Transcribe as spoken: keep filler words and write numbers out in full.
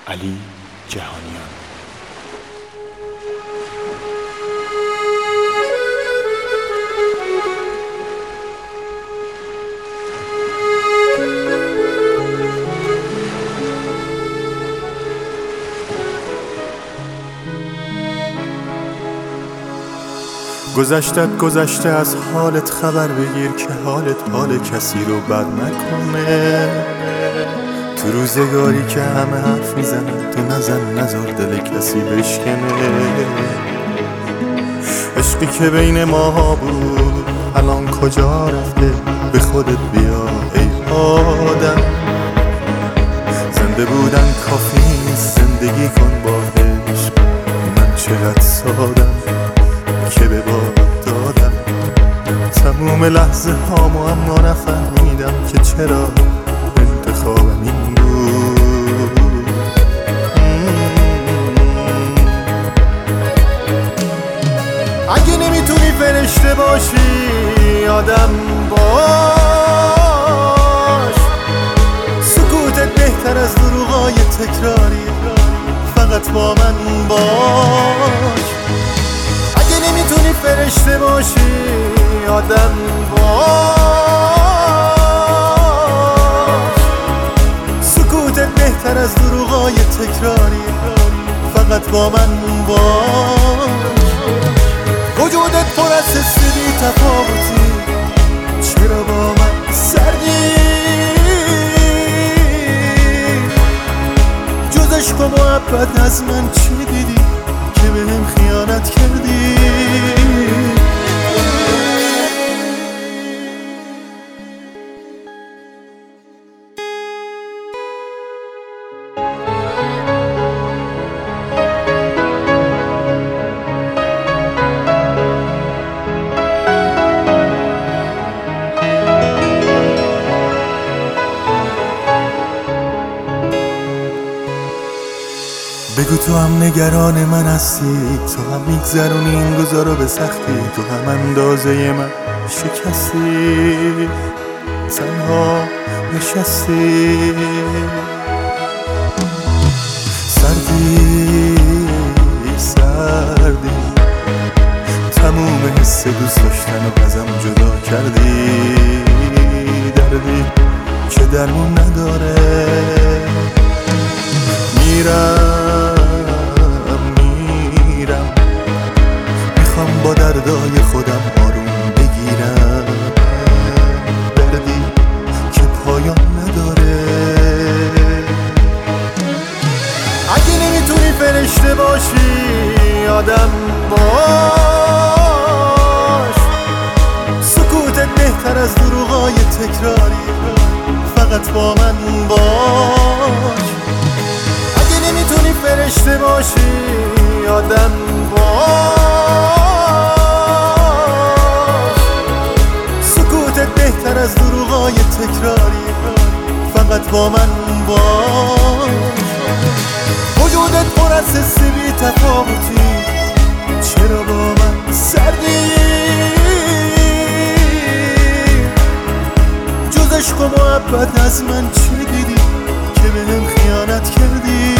علی جهانیان. گذشتت گذشته، از حالت خبر بگیر که حالت حال کسی رو بد نکنه. تو روزگاری که همه حرف میزنن تو نزن، نذار دل کسی بشکنه. عشقی که بین ماها بود الان کجا رفته؟ به خودت بیا ای آدم. زنده بودن کافی نیست، زندگی کن با عشق. من چقدر سادم که به باد دادم تموم لحظه هامو، اما نفهمیدم که چرا انتخابم این بود. اگه نمیتونی فرشته باشی آدم باش. سکوتت بهتر از دروغای تکراری، فقط با من باش. اگه نمیتونی فرشته باشی آدم باش. سکوتت بهتر از دروغای تکراری، فقط با من باش. وجودت پر از حس بی تفاوتی، چرا با من سردی؟ جز عشق و محبت از من چی دیدی که بهم خیانت کردی؟ بگو تو هم نگران من هستی، تو هم میگذرونی این روزا رو به سختی. تو هم اندازه من شکستی، تنها نشستی. سردی سردی تموم حس دوست داشتن و ازم جدا کردی. دردی که درمون نداره. میرم میرم میخوام با دردای خودم آروم بگیرم. دردی که پایان نداره. اگه نمیتونی فرشته باشی آدم باش. سکوتت بهتر از دروغای تکراری، فقط با من باش. اگه نمیتونی فرشته باشی آدم باش. سکوتت بهتر از دروغای تکراری، فقط با من باش. وجودت پر از حس بی تفاوتی، چرا با من سردی؟ جز عشق و محبت از من چی دیدی که بهم خیانت کردی؟